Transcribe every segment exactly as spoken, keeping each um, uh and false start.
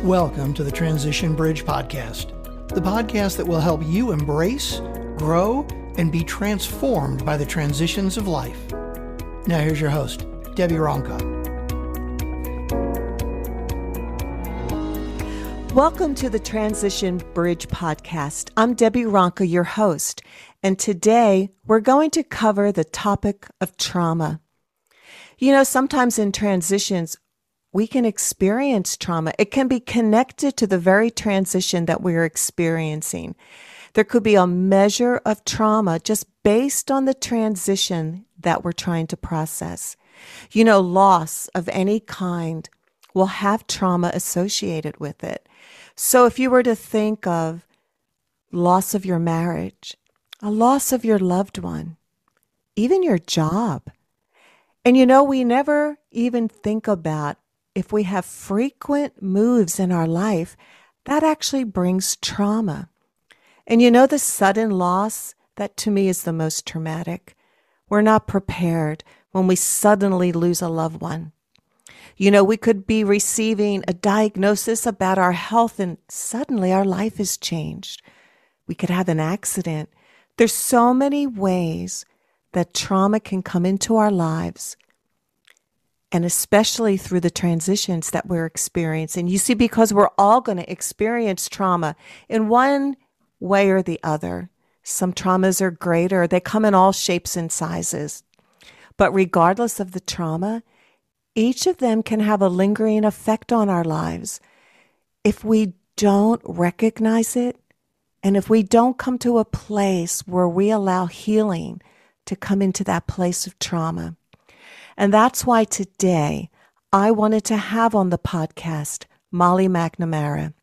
Welcome to the Transition Bridge Podcast, the podcast that will help you embrace, grow, and be transformed by the transitions of life. Now here's your host, Debbie Ronka. Welcome to the Transition Bridge Podcast. I'm Debbie Ronka, your host, and today we're going to cover the topic of trauma. You know, sometimes in transitions, we can experience trauma. It can be connected to the very transition that we're experiencing. There could be a measure of trauma just based on the transition that we're trying to process. You know, loss of any kind will have trauma associated with it. So if you were to think of loss of your marriage, a loss of your loved one, even your job, and you know, we never even think about if we have frequent moves in our life, that actually brings trauma. And you know, the sudden loss, that to me is the most traumatic. We're not prepared when we suddenly lose a loved one. You know, we could be receiving a diagnosis about our health and suddenly our life is changed. We could have an accident. There's so many ways that trauma can come into our lives, and especially through the transitions that we're experiencing. You see, because we're all going to experience trauma in one way or the other. Some traumas are greater. They come in all shapes and sizes. But regardless of the trauma, each of them can have a lingering effect on our lives. If we don't recognize it, and if we don't come to a place where we allow healing to come into that place of trauma. And that's why today I wanted to have on the podcast Molly McNamara.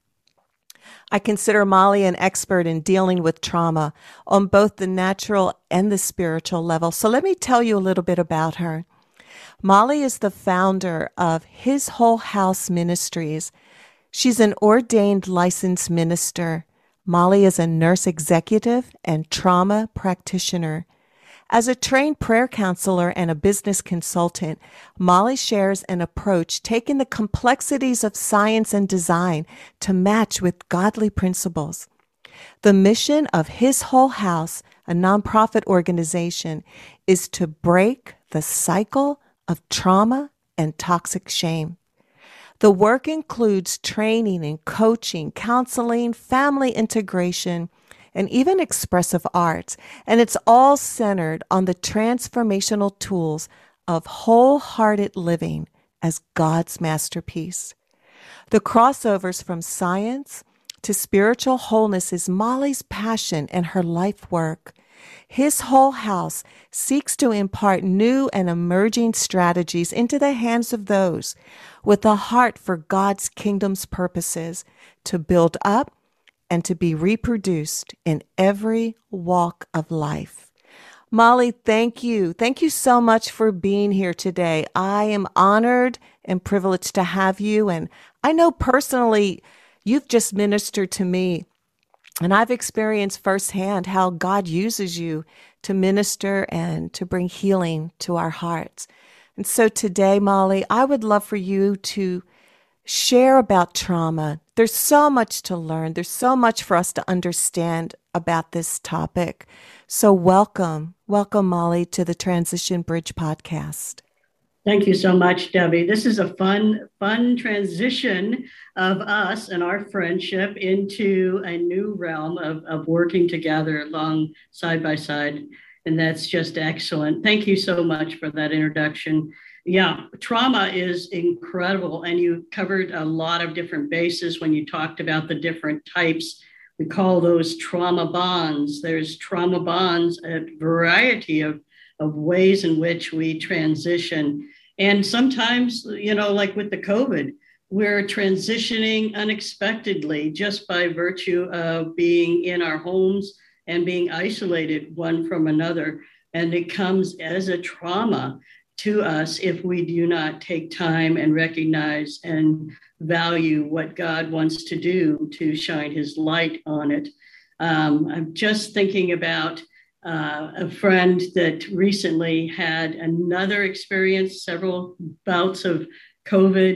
I consider Molly an expert in dealing with trauma on both the natural and the spiritual level. So let me tell you a little bit about her. Molly is the founder of His Whole House Ministries. She's an ordained licensed minister. Molly is a nurse executive and trauma practitioner. As a trained prayer counselor and a business consultant, Molly shares an approach taking the complexities of science and design to match with godly principles. The mission of His Whole House, a nonprofit organization, is to break the cycle of trauma and toxic shame. The work includes training and coaching, counseling, family integration, and even expressive arts, and it's all centered on the transformational tools of wholehearted living as God's masterpiece. The crossovers from science to spiritual wholeness is Molly's passion and her life work. His Whole House seeks to impart new and emerging strategies into the hands of those with a heart for God's kingdom's purposes to build up and to be reproduced in every walk of life. Molly, thank you. Thank you so much for being here today. I am honored and privileged to have you. And I know personally, you've just ministered to me. And I've experienced firsthand how God uses you to minister and to bring healing to our hearts. And so today, Molly, I would love for you to share about trauma. There's so much to learn. There's so much for us to understand about this topic. So welcome, welcome, Molly, to the Transition Bridge Podcast. Thank you so much, Debbie. This is a fun, fun transition of us and our friendship into a new realm of, of working together along side by side. And that's just excellent. Thank you so much for that introduction. Yeah, trauma is incredible. And you covered a lot of different bases when you talked about the different types. We call those trauma bonds. There's trauma bonds, a variety of, of ways in which we transition. And sometimes, you know, like with the COVID, we're transitioning unexpectedly just by virtue of being in our homes and being isolated one from another. And it comes as a trauma to us if we do not take time and recognize and value what God wants to do to shine his light on it. Um, I'm just thinking about uh, a friend that recently had another experience, several bouts of COVID,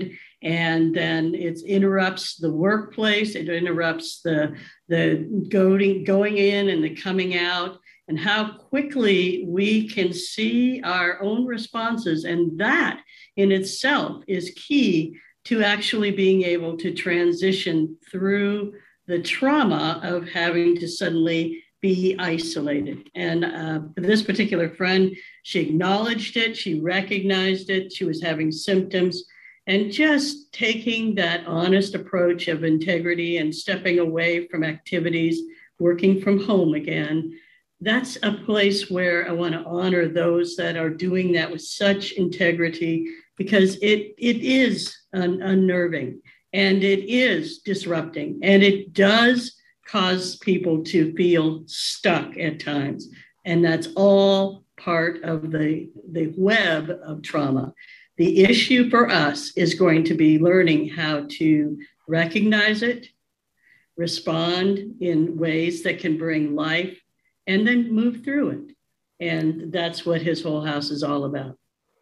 And then it interrupts the workplace. It interrupts the, the going, going in and the coming out, and how quickly we can see our own responses. And that in itself is key to actually being able to transition through the trauma of having to suddenly be isolated. And uh, this particular friend, she acknowledged it, she recognized it, she was having symptoms, and just taking that honest approach of integrity and stepping away from activities, working from home again. That's a place where I want to honor those that are doing that with such integrity, because it it is un- unnerving and it is disrupting, and it does cause people to feel stuck at times. And that's all part of the, the web of trauma. The issue for us is going to be learning how to recognize it, respond in ways that can bring life, and then move through it. And that's what His Whole House is all about.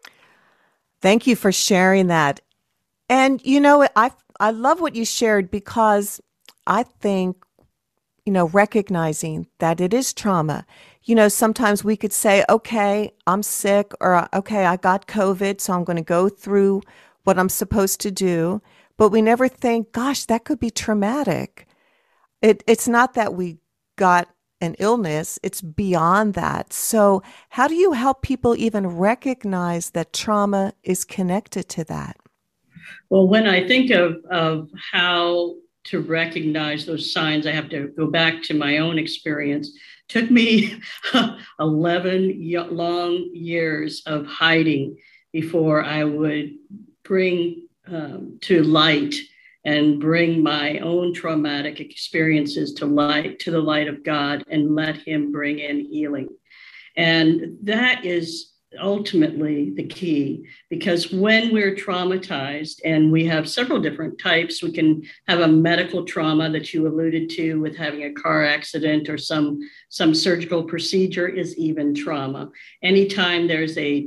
Thank you for sharing that. And, you know, I I love what you shared, because I think, you know, recognizing that it is trauma. You know, sometimes we could say, okay, I'm sick, or okay, I got COVID, so I'm going to go through what I'm supposed to do. But we never think, gosh, that could be traumatic. It, it's not that we got an illness, it's beyond that. So how do you help people even recognize that trauma is connected to that? Well, when I think of, of how to recognize those signs, I have to go back to my own experience. It took me eleven long years of hiding before I would bring um, to light and bring my own traumatic experiences to light, to the light of God, and let Him bring in healing. And that is ultimately the key, because when we're traumatized, and we have several different types, we can have a medical trauma that you alluded to with having a car accident, or some, some surgical procedure is even trauma. Anytime there's a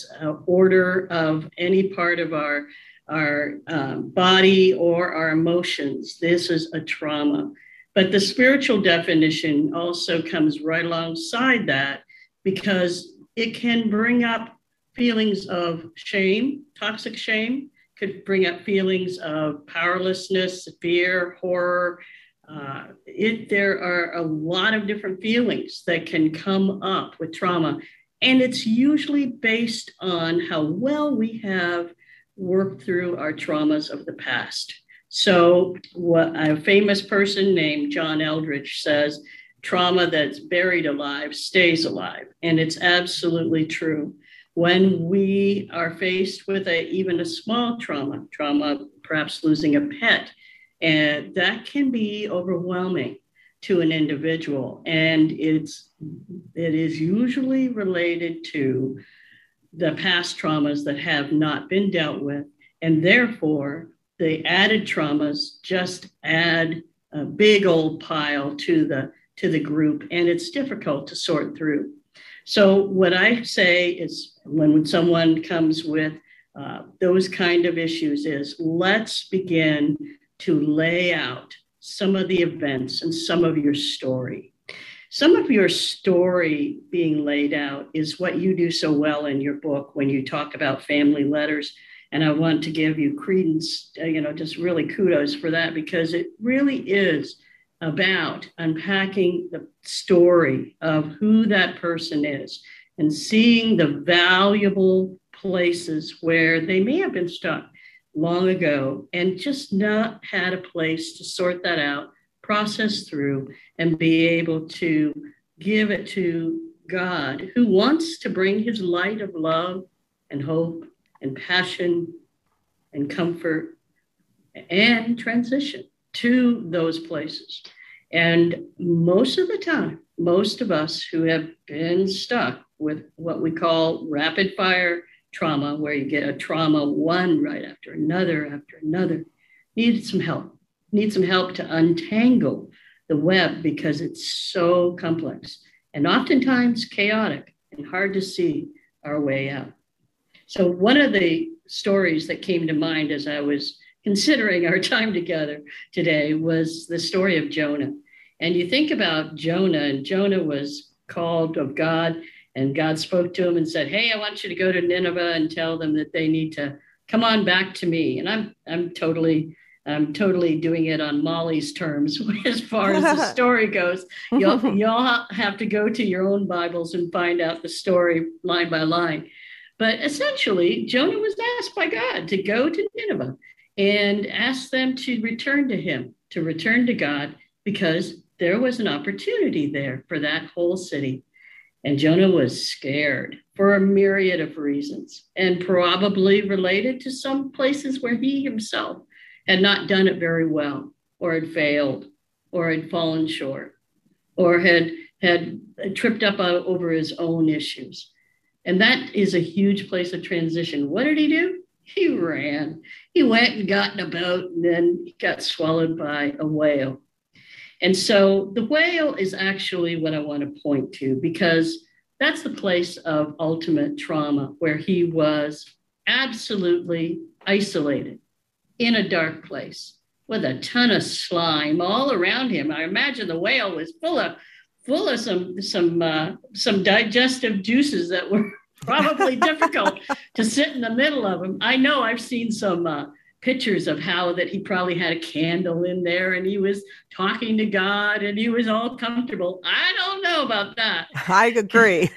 disorder of any part of our our um, body or our emotions, this is a trauma. But the spiritual definition also comes right alongside that, because it can bring up feelings of shame, toxic shame, could bring up feelings of powerlessness, fear, horror. Uh, it, there are a lot of different feelings that can come up with trauma. And it's usually based on how well we have work through our traumas of the past. So what a famous person named John Eldridge says, trauma that's buried alive stays alive. And it's absolutely true. When we are faced with a, even a small trauma, trauma, perhaps losing a pet, and that can be overwhelming to an individual. And it's, it is usually related to the past traumas that have not been dealt with. And therefore, the added traumas just add a big old pile to the, to the group, and it's difficult to sort through. So what I say is, when, when someone comes with uh, those kind of issues, is let's begin to lay out some of the events and some of your story. Some of your story being laid out is what you do so well in your book when you talk about family letters. And I want to give you credence, uh, you know, just really kudos for that, because it really is about unpacking the story of who that person is and seeing the valuable places where they may have been stuck long ago and just not had a place to sort that out, process through, and be able to give it to God, who wants to bring His light of love and hope and passion and comfort and transition to those places. And most of the time, most of us who have been stuck with what we call rapid fire trauma, where you get a trauma one right after another after another, need some help, need some help to untangle the web, because it's so complex and oftentimes chaotic and hard to see our way out. So one of the stories that came to mind as I was considering our time together today was the story of Jonah. And you think about Jonah, and Jonah was called of God, and God spoke to him and said, hey, I want you to go to Nineveh and tell them that they need to come on back to me. And I'm I'm totally I'm totally doing it on Molly's terms as far as the story goes. You'll, you'll have to go to your own Bibles and find out the story line by line. But essentially, Jonah was asked by God to go to Nineveh and ask them to return to him, to return to God, because there was an opportunity there for that whole city. And Jonah was scared for a myriad of reasons, and probably related to some places where he himself had not done it very well, or had failed, or had fallen short, or had, had tripped up over his own issues. And that is a huge place of transition. What did he do? He ran. He went and got in a boat, and then he got swallowed by a whale. And so the whale is actually what I want to point to, because that's the place of ultimate trauma, where he was absolutely isolated in a dark place with a ton of slime all around him. I imagine the whale was full of full of some some uh, some digestive juices that were probably difficult to sit in the middle of him. I know I've seen some uh, pictures of how that he probably had a candle in there and he was talking to God and he was all comfortable. I don't know about that. I agree.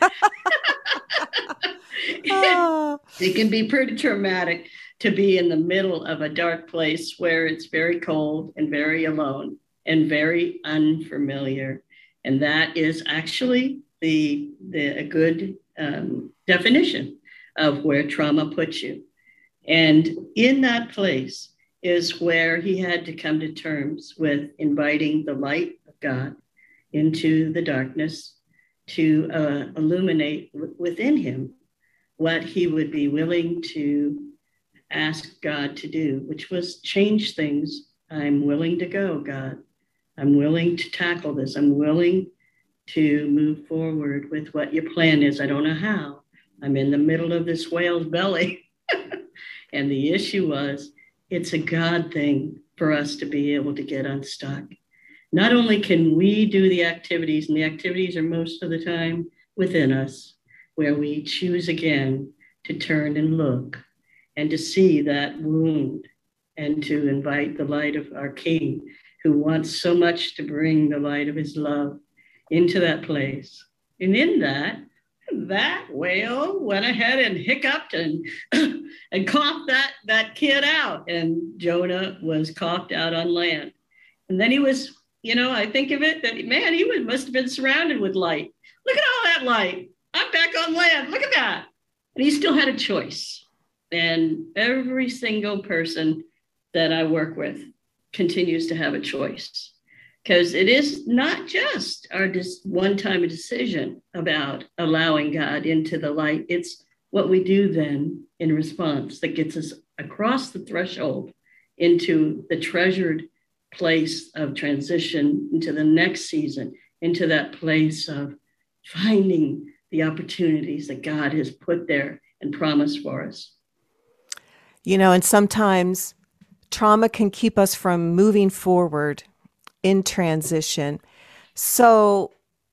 it, it can be pretty traumatic to be in the middle of a dark place where it's very cold and very alone and very unfamiliar. And that is actually the, the a good um, definition of where trauma puts you. And in that place is where he had to come to terms with inviting the light of God into the darkness to uh, illuminate w- within him what he would be willing to ask God to do, which was change things. I'm willing to go, God. I'm willing to tackle this. I'm willing to move forward with what your plan is. I don't know how. I'm in the middle of this whale's belly. And the issue was, it's a God thing for us to be able to get unstuck. Not only can we do the activities, and the activities are most of the time within us, where we choose again to turn and look and to see that wound and to invite the light of our King, who wants so much to bring the light of his love into that place. And in that, that whale went ahead and hiccuped and and coughed that, that kid out. And Jonah was coughed out on land. And then he was, you know, I think of it that, man, he was, must have been surrounded with light. Look at all that light. I'm back on land. Look at that. And he still had a choice. And every single person that I work with continues to have a choice. Because it is not just our just one-time decision about allowing God into the light. It's what we do then in response that gets us across the threshold into the treasured place of transition into the next season, into that place of finding the opportunities that God has put there and promised for us. You know, and sometimes trauma can keep us from moving forward in transition. So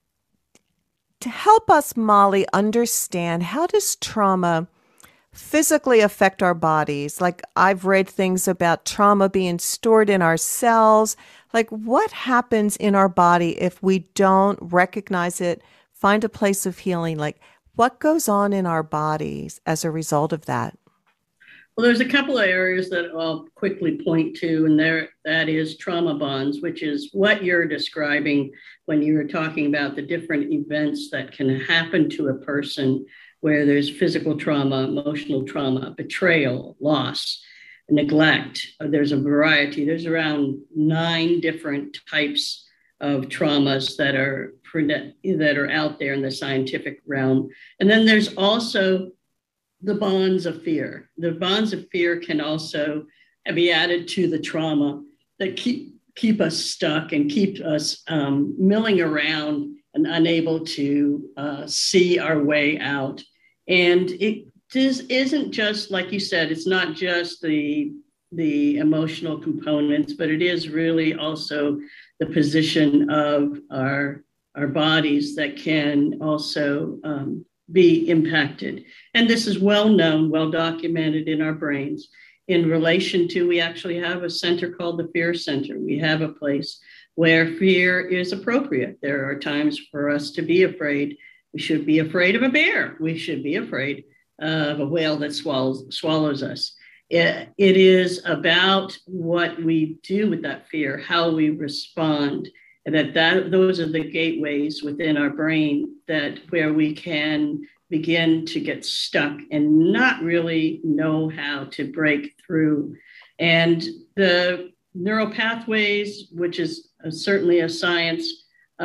to help us, Molly, understand, how does trauma physically affect our bodies? Like, I've read things about trauma being stored in our cells. Like, what happens in our body if we don't recognize it, find a place of healing? Like, what goes on in our bodies as a result of that? Well, there's a couple of areas that I'll quickly point to, and there that is trauma bonds, which is what you're describing when you were talking about the different events that can happen to a person where there's physical trauma, emotional trauma, betrayal, loss, neglect. There's a variety. There's around nine different types of traumas that are that are out there in the scientific realm. And then there's also the bonds of fear. The bonds of fear can also be added to the trauma that keep keep us stuck and keep us um, milling around and unable to uh, see our way out. And it just isn't just, like you said, it's not just the the emotional components, but it is really also the position of our, our bodies that can also um, be impacted. And this is well known, well documented in our brains in relation to, we actually have a center called the Fear Center. We have a place where fear is appropriate. There are times for us to be afraid. We should be afraid of a bear. We should be afraid of a whale that swallows, swallows us. It, it is about what we do with that fear, how we respond, and that, that those are the gateways within our brain that where we can begin to get stuck and not really know how to break through. And the neural pathways, which is a, certainly a science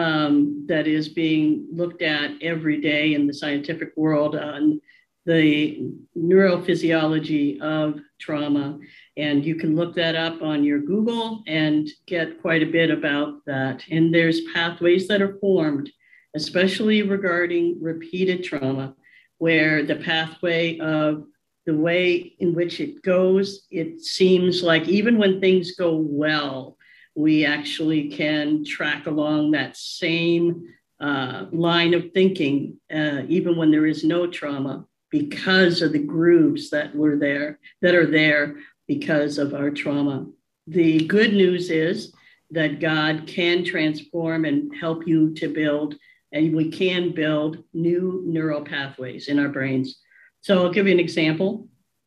um, that is being looked at every day in the scientific world on the neurophysiology of trauma. And you can look that up on your Google and get quite a bit about that. And there's pathways that are formed, especially regarding repeated trauma, where the pathway of the way in which it goes, it seems like even when things go well, we actually can track along that same uh, line of thinking, uh, even when there is no trauma, because of the grooves that were there, that are there because of our trauma. The good news is that God can transform and help you to build, and we can build new neural pathways in our brains. So I'll give you an example.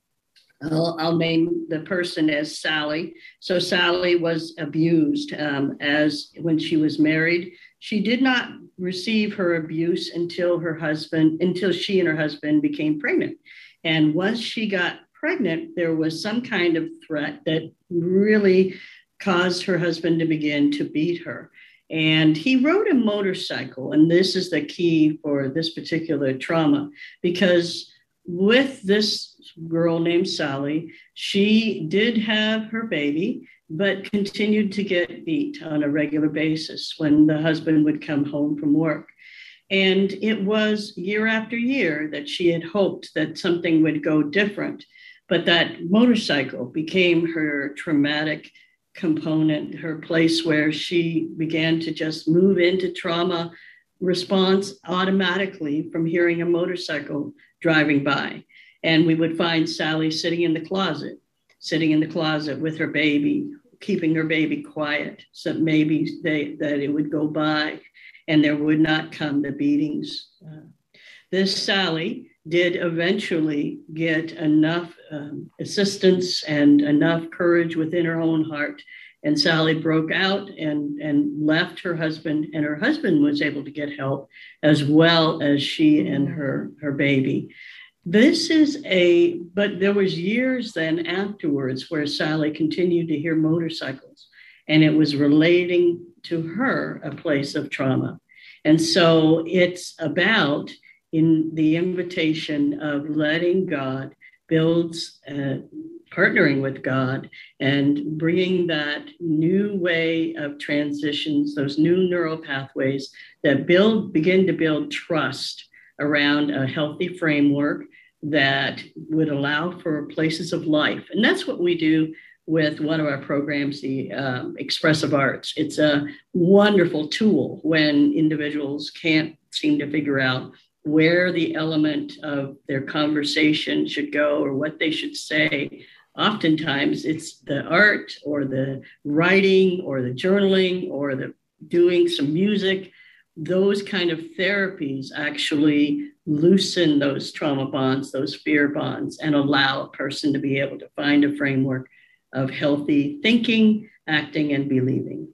I'll, I'll name the person as Sally. So Sally was abused um, as when she was married. She did not receive her abuse until her husband, until she and her husband became pregnant. And once she got pregnant, there was some kind of threat that really caused her husband to begin to beat her. And he rode a motorcycle. And this is the key for this particular trauma, because with this girl named Sally, she did have her baby, but continued to get beat on a regular basis when the husband would come home from work. And it was year after year that she had hoped that something would go different. But that motorcycle became her traumatic component, her place where she began to just move into trauma response automatically from hearing a motorcycle driving by. And we would find Sally sitting in the closet, sitting in the closet with her baby, keeping her baby quiet, so maybe they, that it would go by and there would not come the beatings. Uh, this Sally did eventually get enough um, assistance and enough courage within her own heart. And Sally broke out and, and left her husband, and her husband was able to get help as well as she and her, her baby. This is a, but there was years then afterwards where Sally continued to hear motorcycles, and it was relating to her a place of trauma. And so it's about in the invitation of letting God build, uh, partnering with God and bringing that new way of transitions, those new neural pathways that build, begin to build trust around a healthy framework that would allow for places of life. And that's what we do with one of our programs, the um, Expressive Arts. It's a wonderful tool when individuals can't seem to figure out where the element of their conversation should go or what they should say. Oftentimes it's the art or the writing or the journaling or the doing some music. Those kind of therapies actually loosen those trauma bonds, those fear bonds, and allow a person to be able to find a framework of healthy thinking, acting, and believing.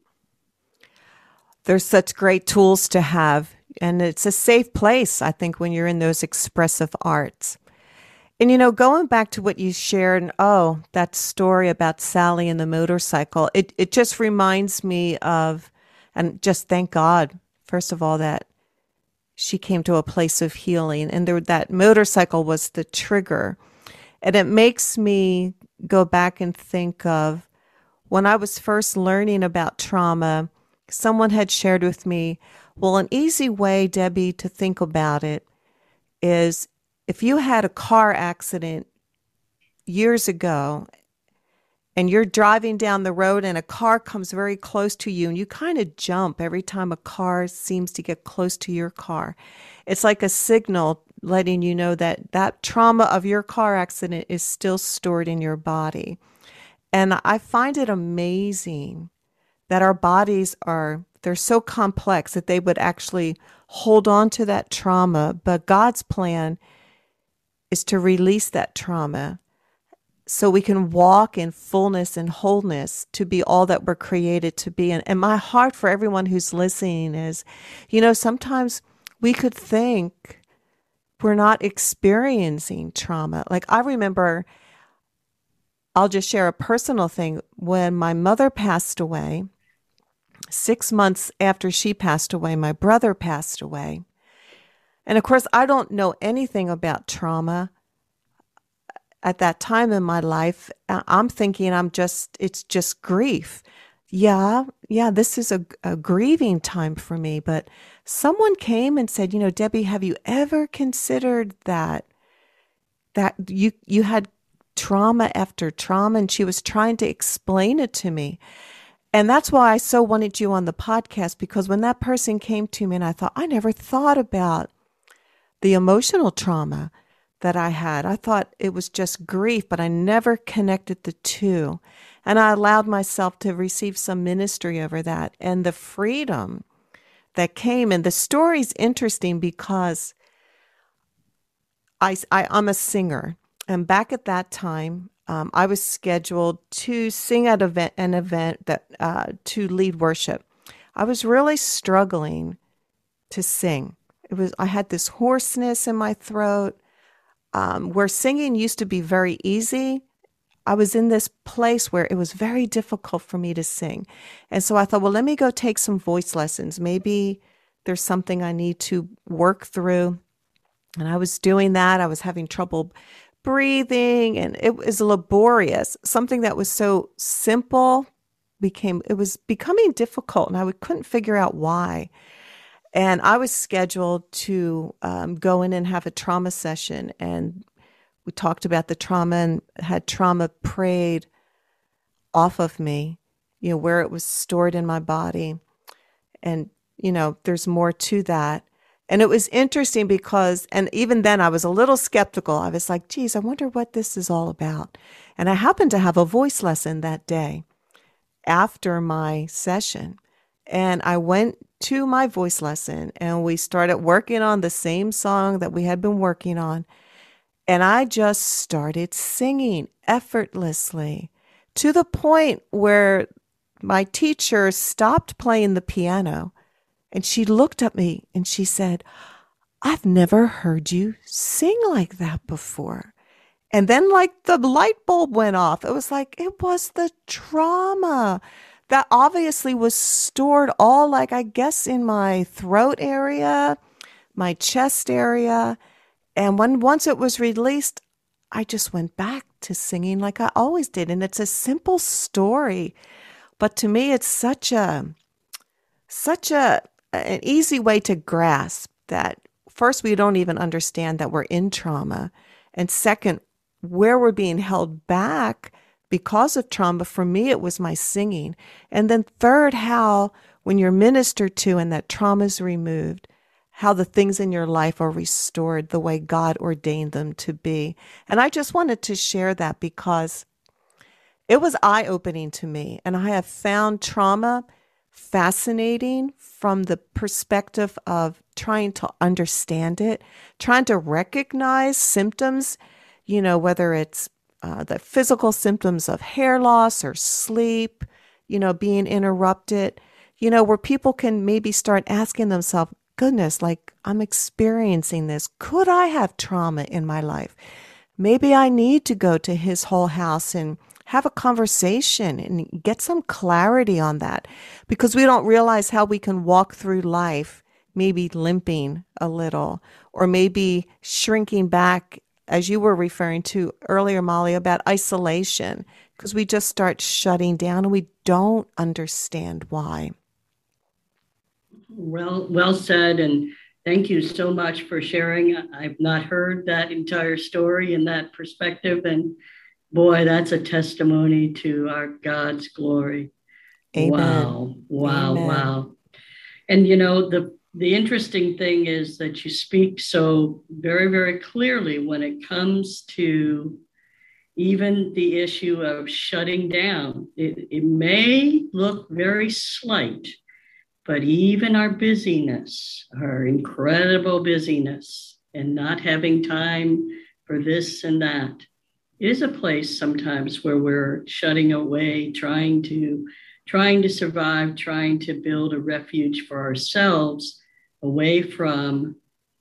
There's such great tools to have, and it's a safe place, I think, when you're in those expressive arts. And, you know, going back to what you shared, and, oh, that story about Sally and the motorcycle, it, it just reminds me of, and just thank God, first of all, that she came to a place of healing, and there, that motorcycle was the trigger. And it makes me go back and think of when I was first learning about trauma, someone had shared with me, well, an easy way, Debbie, to think about it is if you had a car accident years ago and you're driving down the road and a car comes very close to you and you kind of jump every time a car seems to get close to your car. It's like a signal letting you know that that trauma of your car accident is still stored in your body. And I find it amazing that our bodies are, they're so complex that they would actually hold on to that trauma. But God's plan is to release that trauma so we can walk in fullness and wholeness to be all that we're created to be. And, and my heart for everyone who's listening is, you know, sometimes we could think we're not experiencing trauma. Like I remember, I'll just share a personal thing. When my mother passed away, six months after she passed away, my brother passed away. And of course, I don't know anything about trauma at that time in my life. I'm thinking I'm just, it's just grief. Yeah, yeah, this is a, a grieving time for me. But someone came and said, you know, Debbie, have you ever considered that, that you, you had trauma after trauma? And she was trying to explain it to me. And that's why I so wanted you on the podcast, because when that person came to me and I thought, I never thought about the emotional trauma that I had. I thought it was just grief, but I never connected the two. And I allowed myself to receive some ministry over that and the freedom that came. And the story's interesting because I, I, I'm a singer. And back at that time, um, I was scheduled to sing at event, an event that uh, to lead worship. I was really struggling to sing. It was I had this hoarseness in my throat. Um, where singing used to be very easy, I was in this place where it was very difficult for me to sing. And so I thought, well, let me go take some voice lessons. Maybe there's something I need to work through. And I was doing that. I was having trouble breathing, and it was laborious. Something that was so simple became, it was becoming difficult, and I would, couldn't figure out why. And I was scheduled to um, go in and have a trauma session. And we talked about the trauma and had trauma prayed off of me, you know, where it was stored in my body. And, you know, there's more to that. And it was interesting because, and even then I was a little skeptical. I was like, geez, I wonder what this is all about. And I happened to have a voice lesson that day after my session. And I went to my voice lesson and we started working on the same song that we had been working on. And I just started singing effortlessly to the point where my teacher stopped playing the piano and she looked at me and she said, I've never heard you sing like that before. And then like the light bulb went off. It was like, it was the trauma that obviously was stored all, like, I guess, in my throat area, my chest area. And when once it was released, I just went back to singing like I always did. And it's a simple story, but to me, it's such a, such a, an easy way to grasp that first, we don't even understand that we're in trauma. And second, where we're being held back because of trauma. For me, it was my singing. And then third, how when you're ministered to and that trauma is removed, how the things in your life are restored the way God ordained them to be. And I just wanted to share that because it was eye-opening to me. And I have found trauma fascinating from the perspective of trying to understand it, trying to recognize symptoms, you know, whether it's Uh, the physical symptoms of hair loss or sleep, you know, being interrupted, you know, where people can maybe start asking themselves, goodness, like I'm experiencing this. Could I have trauma in my life? Maybe I need to go to his whole house and have a conversation and get some clarity on that, because we don't realize how we can walk through life, maybe limping a little, or maybe shrinking back, as you were referring to earlier, Molly, about isolation, because we just start shutting down and we don't understand why. Well, well said. And thank you so much for sharing. I've not heard that entire story and that perspective. And Boy, that's a testimony to our God's glory. Amen. Wow, wow, Amen. wow. And you know, the the interesting thing is that you speak so very, very clearly when it comes to even the issue of shutting down. It, it may look very slight, but even our busyness, our incredible busyness, and not having time for this and that is a place sometimes where we're shutting away, trying to trying to survive, trying to build a refuge for ourselves away from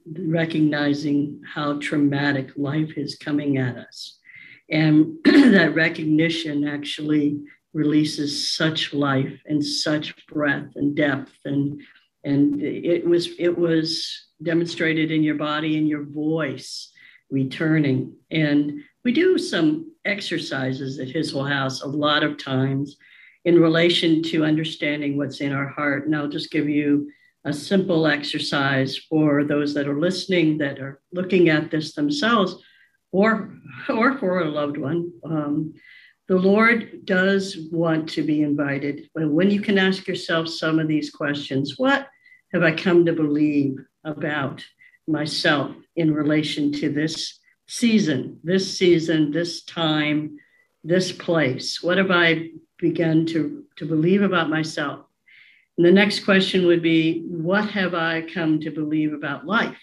recognizing how traumatic life is coming at us. And that recognition actually releases such life and such breadth and depth. And, and it was, it was demonstrated in your body and your voice returning. And we do some exercises at His Whole House a lot of times in relation to understanding what's in our heart. And I'll just give you a simple exercise for those that are listening, that are looking at this themselves, or, or for a loved one. Um, the Lord does want to be invited. When you can ask yourself some of these questions, what have I come to believe about myself in relation to this season, this season, this time, this place? What have I begun to, to believe about myself? And the next question would be, what have I come to believe about life?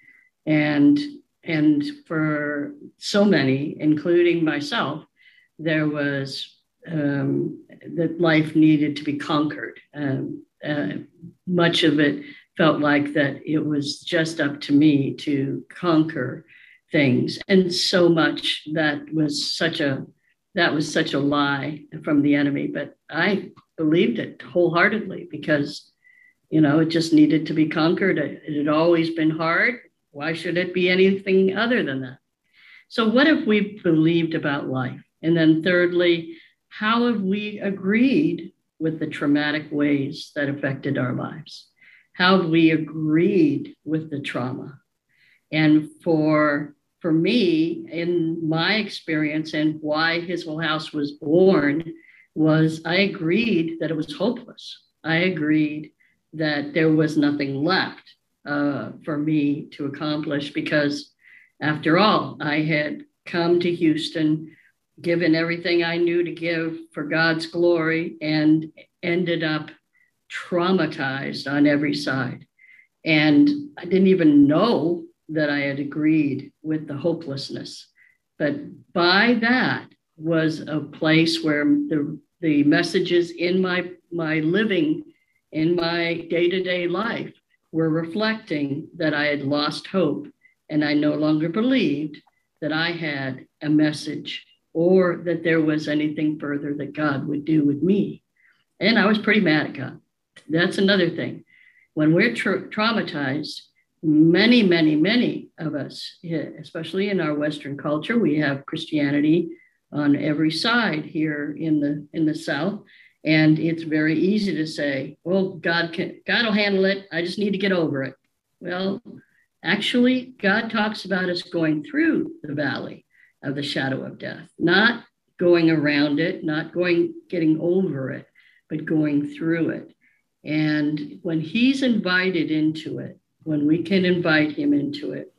And, and for so many, including myself, there was um, that life needed to be conquered. Um, uh, much of it felt like that it was just up to me to conquer things. And so much that was such a that was such a lie from the enemy. But I believed it wholeheartedly because, you know, it just needed to be conquered. It, it had always been hard. Why should it be anything other than that? So what have we believed about life? And then thirdly, how have we agreed with the traumatic ways that affected our lives? How have we agreed with the trauma? And for For me, in my experience and why His Whole House was born, was I agreed that it was hopeless. I agreed that there was nothing left uh, for me to accomplish because, after all, I had come to Houston, given everything I knew to give for God's glory, and ended up traumatized on every side. And I didn't even know that I had agreed with the hopelessness. But by that was a place where the, the messages in my, my living, in my day-to-day life, were reflecting that I had lost hope and I no longer believed that I had a message or that there was anything further that God would do with me. And I was pretty mad at God. That's another thing. When we're tra- traumatized, Many, many, many of us, especially in our Western culture, we have Christianity on every side here in the in the South, and it's very easy to say, "Well, God can, God will handle it. I just need to get over it." Well, actually, God talks about us going through the valley of the shadow of death, not going around it, not going getting over it, but going through it. And when He's invited into it, when we can invite Him into it,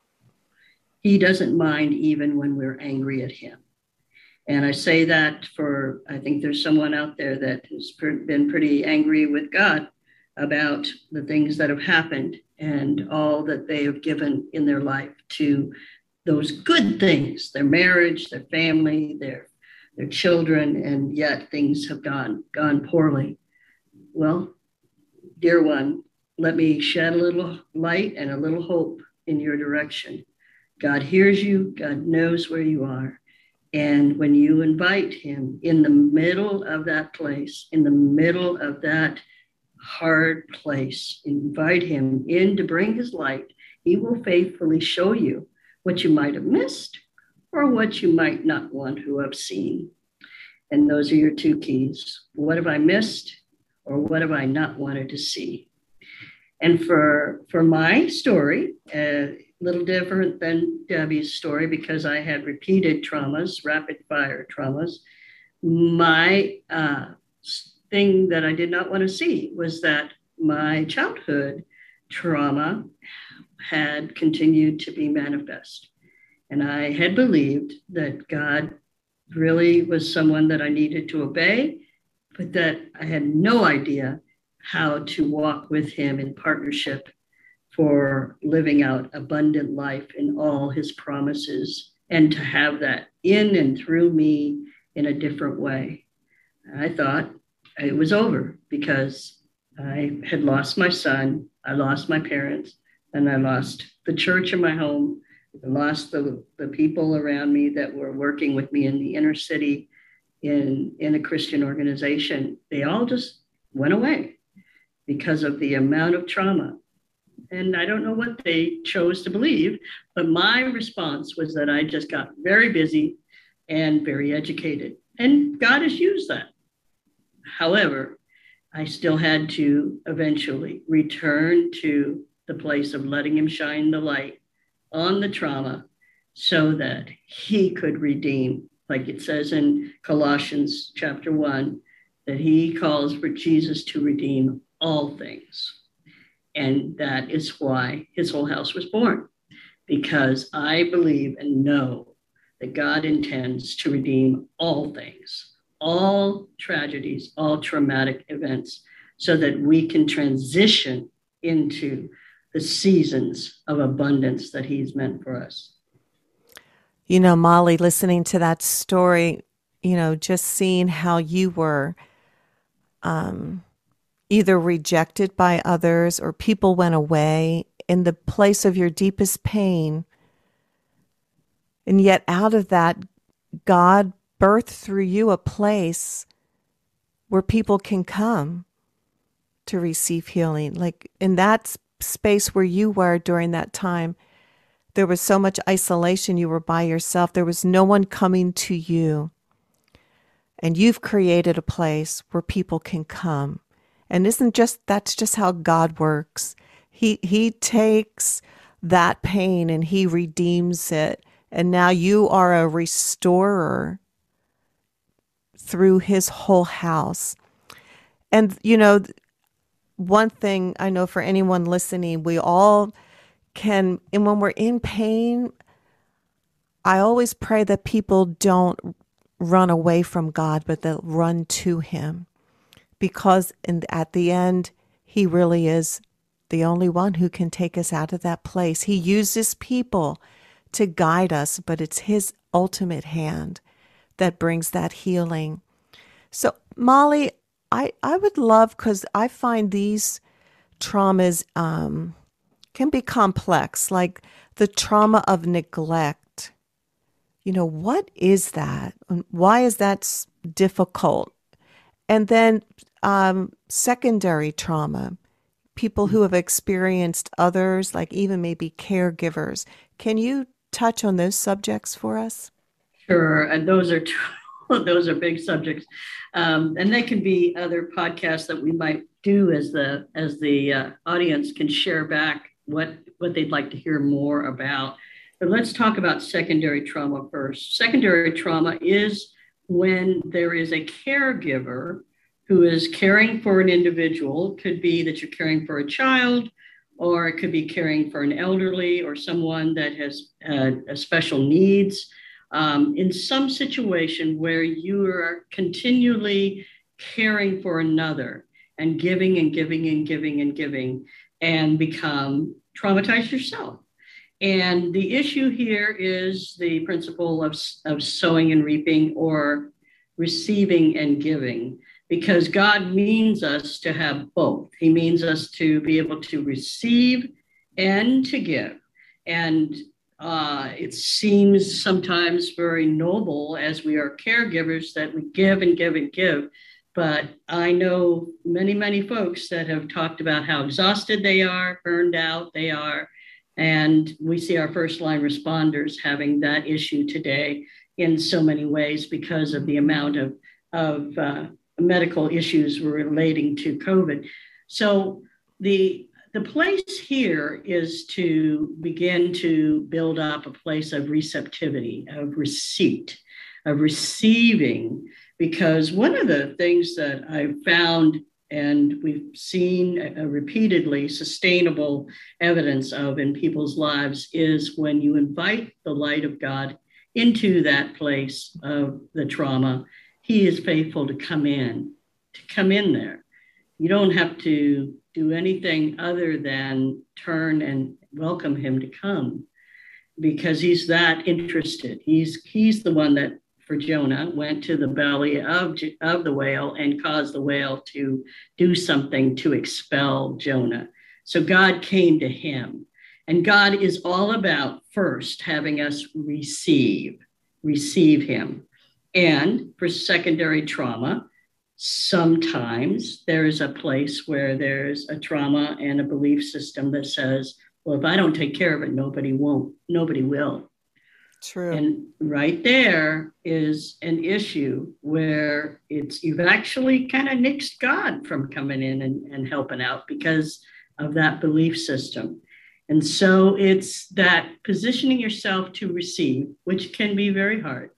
He doesn't mind even when we're angry at Him. And I say that for, I think there's someone out there that has been pretty angry with God about the things that have happened and all that they have given in their life to those good things, their marriage, their family, their, their children, and yet things have gone, gone poorly. Well, dear one, let me shed a little light and a little hope in your direction. God hears you. God knows where you are. And when you invite Him in the middle of that place, in the middle of that hard place, invite Him in to bring His light, He will faithfully show you what you might have missed or what you might not want to have seen. And those are your two keys. What have I missed or what have I not wanted to see? And for, for my story, uh, little different than Debbie's story because I had repeated traumas, rapid fire traumas. My uh, thing that I did not want to see was that my childhood trauma had continued to be manifest. And I had believed that God really was someone that I needed to obey, but that I had no idea how to walk with him in partnership for living out abundant life in all his promises and to have that in and through me in a different way. I thought it was over because I had lost my son, I lost my parents, and I lost the church in my home. I lost the, the people around me that were working with me in the inner city in, in a Christian organization. They all just went away because of the amount of trauma. And I don't know what they chose to believe, but my response was that I just got very busy and very educated. And God has used that. However, I still had to eventually return to the place of letting him shine the light on the trauma so that he could redeem, like it says in Colossians chapter one, that he calls for Jesus to redeem all things. And that is why his whole house was born, because I believe and know that God intends to redeem all things, all tragedies, all traumatic events, so that we can transition into the seasons of abundance that he's meant for us. You know, Molly, listening to that story, you know, just seeing how you were um, either rejected by others or people went away in the place of your deepest pain. And yet out of that, God birthed through you a place where people can come to receive healing. Like in that space where you were during that time, there was so much isolation. You were by yourself. There was no one coming to you. And you've created a place where people can come. And isn't just, that's just how God works. He, he takes that pain and he redeems it. And now you are a restorer through his whole house. And, you know, one thing I know for anyone listening, we all can, and when we're in pain, I always pray that people don't run away from God, but they'll run to him. Because in, at the end, he really is the only one who can take us out of that place. He uses people to guide us, but it's his ultimate hand that brings that healing. So, Molly, I, I would love, because I find these traumas um, can be complex, like the trauma of neglect. You know, what is that? Why is that difficult? And then um, secondary trauma, people who have experienced others, like even maybe caregivers. Can you touch on those subjects for us? Sure, and those are those are big subjects, um, and they can be other podcasts that we might do as the as the uh, audience can share back what what they'd like to hear more about. But let's talk about secondary trauma first. Secondary trauma is when there is a caregiver who is caring for an individual. It could be that you're caring for a child, or it could be caring for an elderly or someone that has uh, a special needs. Um, in some situation where you are continually caring for another and giving and giving and giving and giving and become traumatized yourself. And the issue here is the principle of, of sowing and reaping, or receiving and giving, because God means us to have both. He means us to be able to receive and to give. And Uh, it seems sometimes very noble as we are caregivers that we give and give and give. But I know many, many folks that have talked about how exhausted they are, burned out they are. And we see our first line responders having that issue today in so many ways because of the amount of, of uh, medical issues relating to COVID. So the the place here is to begin to build up a place of receptivity, of receipt, of receiving, because one of the things that I've found and we've seen uh, repeatedly sustainable evidence of in people's lives is when you invite the light of God into that place of the trauma, he is faithful to come in, to come in there. You don't have to do anything other than turn and welcome him to come, because he's that interested. He's he's the one that, for Jonah, went to the belly of, of the whale and caused the whale to do something to expel Jonah. So God came to him. And God is all about first having us receive, receive him. And for secondary trauma, sometimes there's a place where there's a trauma and a belief system that says, well, if I don't take care of it, nobody won't, nobody will. True. And right there is an issue where it's you've actually kind of nixed God from coming in and, and helping out because of that belief system. And so it's that positioning yourself to receive, which can be very hard.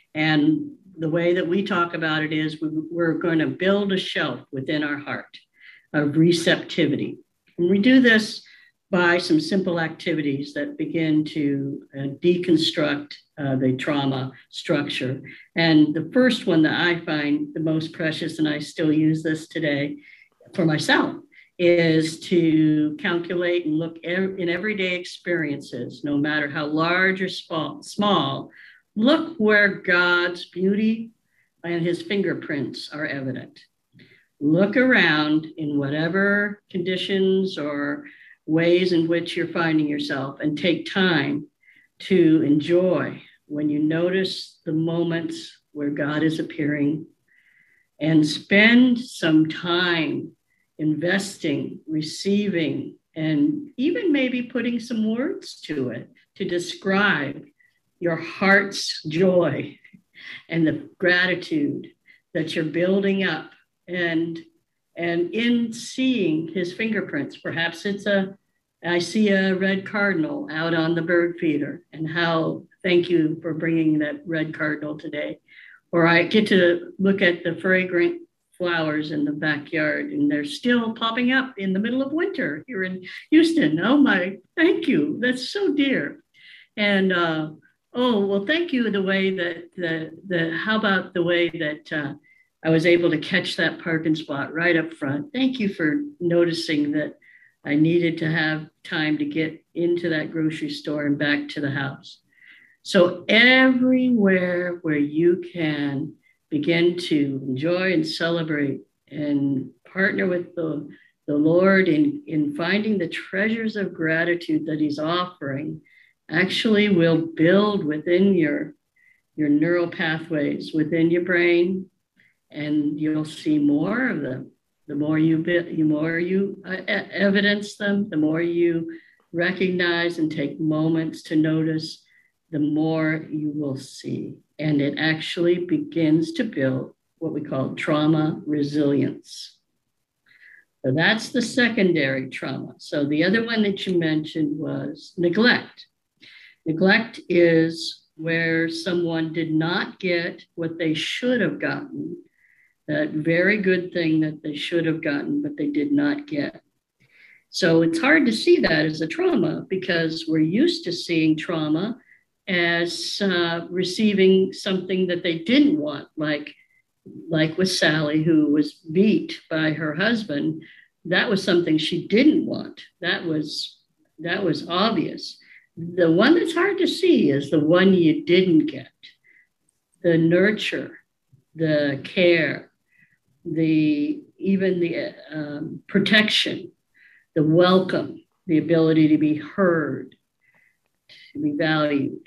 And the way that we talk about it is we, we're going to build a shelf within our heart of receptivity. And we do this by some simple activities that begin to uh, deconstruct uh, the trauma structure. And the first one that I find the most precious, and I still use this today for myself, is to calculate and look ev- in everyday experiences, no matter how large or small, small, look where God's beauty and his fingerprints are evident. Look around in whatever conditions or ways in which you're finding yourself and take time to enjoy when you notice the moments where God is appearing, and spend some time investing, receiving, and even maybe putting some words to it to describe your heart's joy and the gratitude that you're building up. And And in seeing his fingerprints, perhaps it's a, I see a red cardinal out on the bird feeder, and how, thank you for bringing that red cardinal today. Or I get to look at the fragrant flowers in the backyard, and they're still popping up in the middle of winter here in Houston. Oh my, thank you. That's so dear. And, uh, oh, well, thank you the way that, the, the how about the way that, uh, I was able to catch that parking spot right up front. Thank you for noticing that I needed to have time to get into that grocery store and back to the house. So everywhere where you can begin to enjoy and celebrate and partner with the, the Lord in, in finding the treasures of gratitude that he's offering, actually will build within your, your neural pathways within your brain. And you'll see more of them. The more you, the more you uh, evidence them, the more you recognize and take moments to notice, the more you will see. And it actually begins to build what we call trauma resilience. So that's the secondary trauma. So the other one that you mentioned was neglect. Neglect is where someone did not get what they should have gotten, that very good thing that they should have gotten, but they did not get. So it's hard to see that as a trauma, because we're used to seeing trauma as uh, receiving something that they didn't want, like, like with Sally, who was beat by her husband. That was something she didn't want. That was, that was obvious. The one that's hard to see is the one you didn't get. The nurture, the care, the even the um, protection, the welcome, the ability to be heard, to be valued,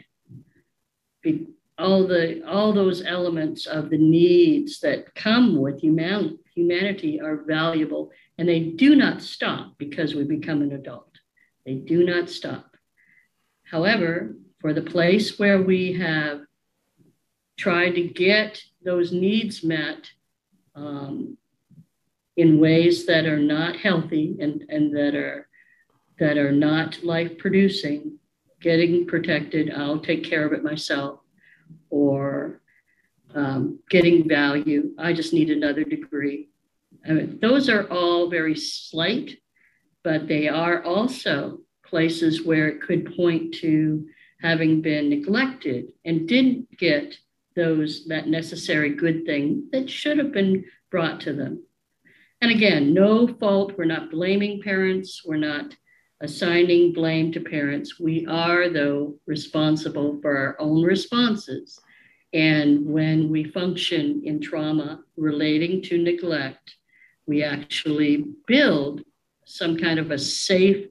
be, all the all those elements of the needs that come with human, humanity are valuable, and they do not stop because we become an adult. They do not stop. However, for the place where we have tried to get those needs met Um, in ways that are not healthy and, and that are that are not life producing, getting protected, I'll take care of it myself, or um, getting value, I just need another degree. I mean, those are all very slight, but they are also places where it could point to having been neglected and didn't get those that necessary good thing that should have been brought to them. And again, no fault. We're not blaming parents. We're not assigning blame to parents. We are, though, responsible for our own responses. And when we function in trauma relating to neglect, we actually build some kind of a safe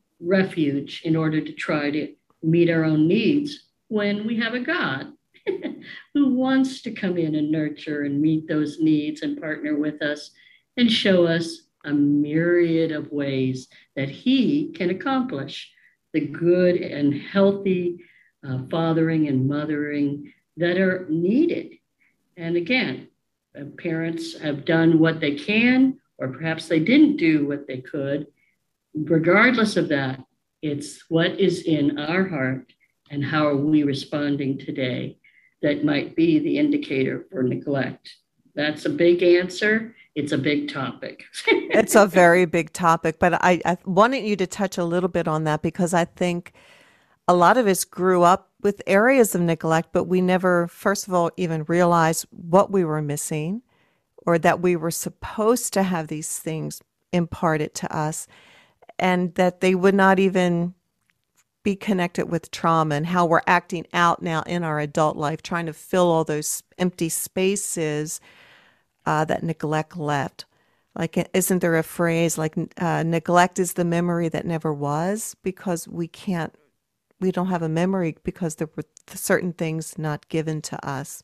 refuge in order to try to meet our own needs when we have a God who wants to come in and nurture and meet those needs and partner with us and show us a myriad of ways that he can accomplish the good and healthy uh, fathering and mothering that are needed. And again, uh, parents have done what they can, or perhaps they didn't do what they could. Regardless of that, it's what is in our heart and how are we responding today that might be the indicator for neglect. That's a big answer. It's a big topic. It's a very big topic, but I, I wanted you to touch a little bit on that because I think a lot of us grew up with areas of neglect, but we never, first of all, even realized what we were missing or that we were supposed to have these things imparted to us and that they would not even be connected with trauma and how we're acting out now in our adult life, trying to fill all those empty spaces uh, that neglect left. Like, isn't there a phrase like uh, neglect is the memory that never was? Because we can't, we don't have a memory because there were certain things not given to us.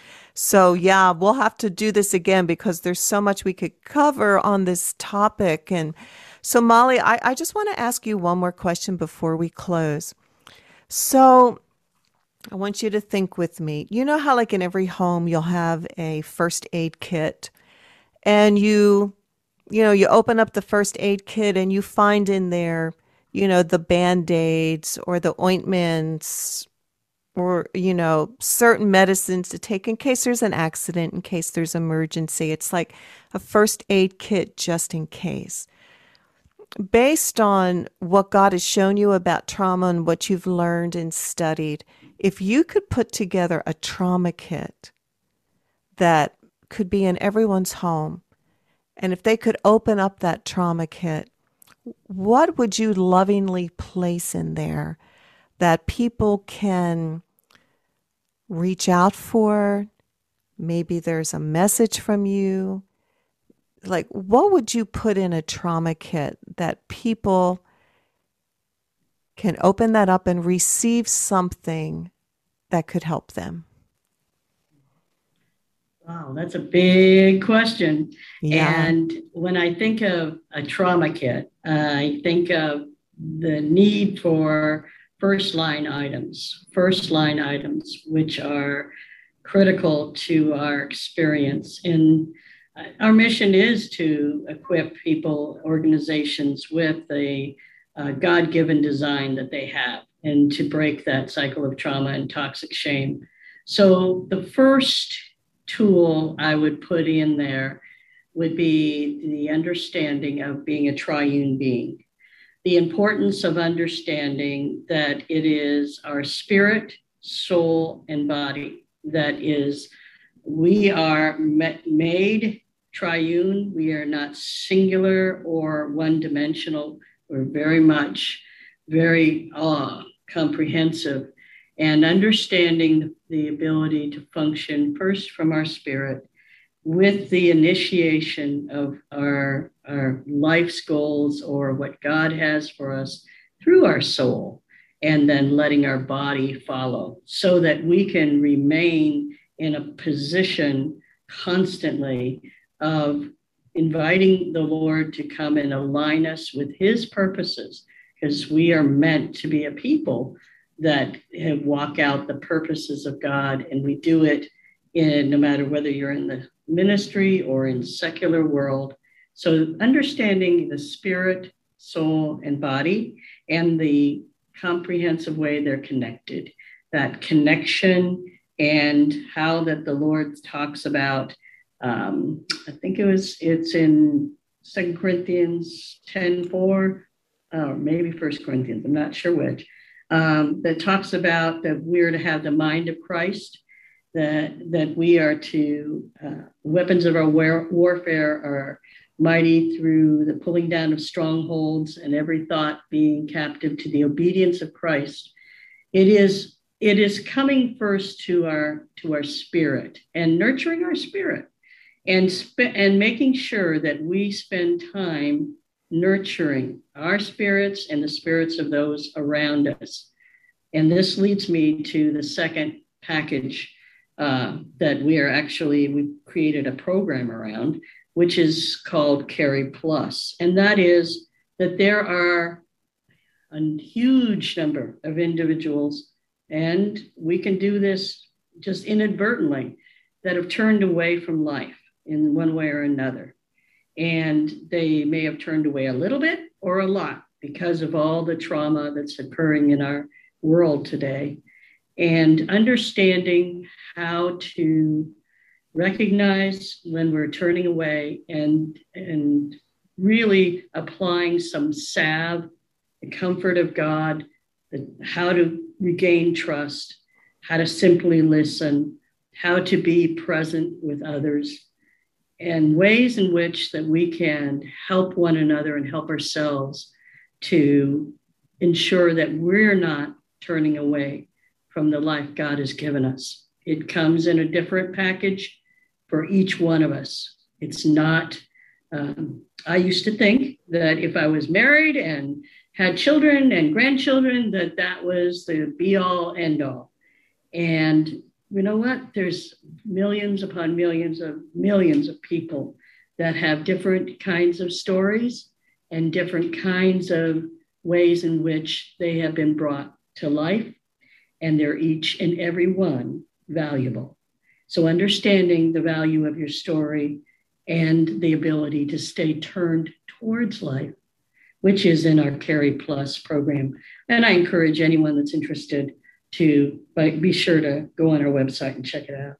So yeah, we'll have to do this again because there's so much we could cover on this topic. And so Molly, I, I just want to ask you one more question before we close. So I want you to think with me. You know how like in every home you'll have a first aid kit and you, you know, you open up the first aid kit and you find in there, you know, the Band-Aids or the ointments or, you know, certain medicines to take in case there's an accident, in case there's emergency. It's like a first aid kit just in case. Based on what God has shown you about trauma and what you've learned and studied, if you could put together a trauma kit that could be in everyone's home, and if they could open up that trauma kit, what would you lovingly place in there that people can reach out for? Maybe there's a message from you. Like, what would you put in a trauma kit that people can open that up and receive something that could help them? Wow, that's a big question. Yeah. And when I think of a trauma kit, I think of the need for first line items, first line items, which are critical to our experience. And our mission is to equip people, organizations with a uh, God-given design that they have and to break that cycle of trauma and toxic shame. So the first tool I would put in there would be the understanding of being a triune being. The importance of understanding that it is our spirit, soul, and body that is, we are made triune. We are not singular or one-dimensional. We're very much, very uh, comprehensive. And understanding the ability to function first from our spirit with the initiation of our, our life's goals or what God has for us through our soul, and then letting our body follow so that we can remain in a position constantly of inviting the Lord to come and align us with his purposes, because we are meant to be a people that walk out the purposes of God, and we do it in no matter whether you're in the ministry or in secular world. So understanding the spirit, soul, and body, and the comprehensive way they're connected. That connection and how that the Lord talks about, um, I think it was, it's in Second Corinthians ten four, or maybe First Corinthians, I'm not sure which, um, that talks about that we're to have the mind of Christ, that, that we are to, uh, weapons of our war- warfare are mighty through the pulling down of strongholds and every thought being captive to the obedience of Christ. It is it is coming first to our to our spirit and nurturing our spirit and sp- and making sure that we spend time nurturing our spirits and the spirits of those around us. And this leads me to the second package uh, that we are actually, we've created a program around, which is called Carry Plus. And that is that there are a huge number of individuals, and we can do this just inadvertently, that have turned away from life in one way or another. And they may have turned away a little bit or a lot because of all the trauma that's occurring in our world today. And understanding how to recognize when we're turning away and, and really applying some salve, the comfort of God, the, how to regain trust, how to simply listen, how to be present with others, and ways in which that we can help one another and help ourselves to ensure that we're not turning away from the life God has given us. It comes in a different package for each one of us. It's not, um, I used to think that if I was married and had children and grandchildren, that that was the be all end all. And you know what? There's millions upon millions of millions of people that have different kinds of stories and different kinds of ways in which they have been brought to life. And they're each and every one valuable. So understanding the value of your story and the ability to stay turned towards life, which is in our Carry Plus program. And I encourage anyone that's interested to be sure to go on our website and check it out.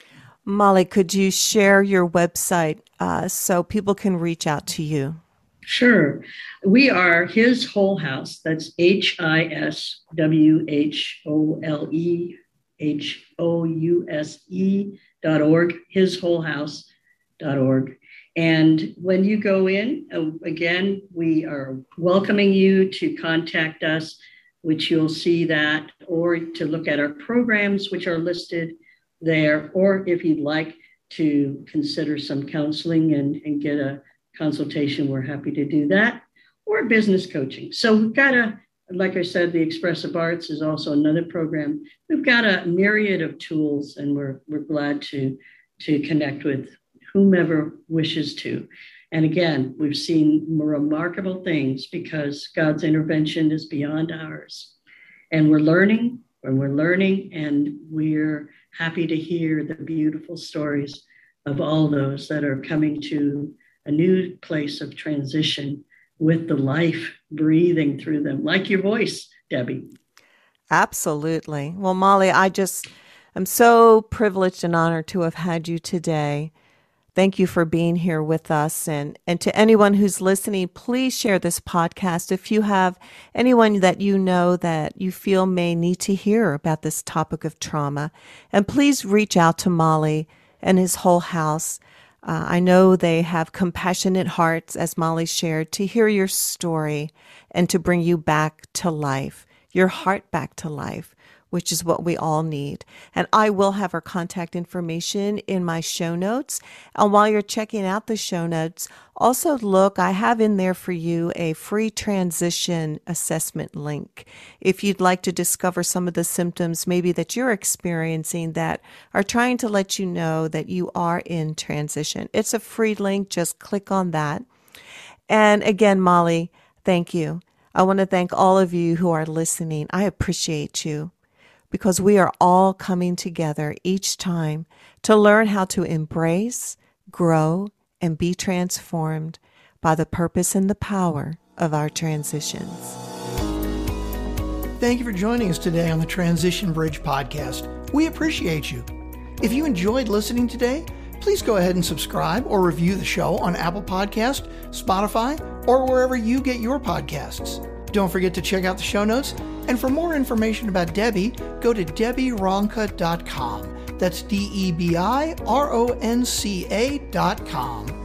Molly, could you share your website uh, so people can reach out to you? Sure. We are His Whole House. That's H I S W H O L E H O U S E dot org, his whole house dot org. And when you go in, uh, again, we are welcoming you to contact us, which you'll see that, or to look at our programs, which are listed there, or if you'd like to consider some counseling and, and get a consultation, we're happy to do that, or business coaching. So we've got a, like I said, the Expressive Arts is also another program. We've got a myriad of tools, and we're we're glad to, to connect with whomever wishes to. And again, we've seen remarkable things because God's intervention is beyond ours. And we're learning, and we're learning, and we're happy to hear the beautiful stories of all those that are coming to a new place of transition with the life breathing through them, like your voice, Debbie. Absolutely. Well, Molly, I just am so privileged and honored to have had you today. Thank you for being here with us. And, and to anyone who's listening, please share this podcast if you have anyone that you know that you feel may need to hear about this topic of trauma. And please reach out to Molly and His Whole House. Uh, I know they have compassionate hearts, as Molly shared, to hear your story and to bring you back to life, your heart back to life, which is what we all need. And I will have her contact information in my show notes. And while you're checking out the show notes, also look, I have in there for you a free transition assessment link. If you'd like to discover some of the symptoms maybe that you're experiencing that are trying to let you know that you are in transition. It's a free link. Just click on that. And again, Molly, thank you. I want to thank all of you who are listening. I appreciate you, because we are all coming together each time to learn how to embrace, grow, and be transformed by the purpose and the power of our transitions. Thank you for joining us today on the Transition Bridge podcast. We appreciate you. If you enjoyed listening today, please go ahead and subscribe or review the show on Apple Podcast, Spotify, or wherever you get your podcasts. Don't forget to check out the show notes. And for more information about Debbie, go to debbie ronca dot com. That's D E B I R O N C A dot com.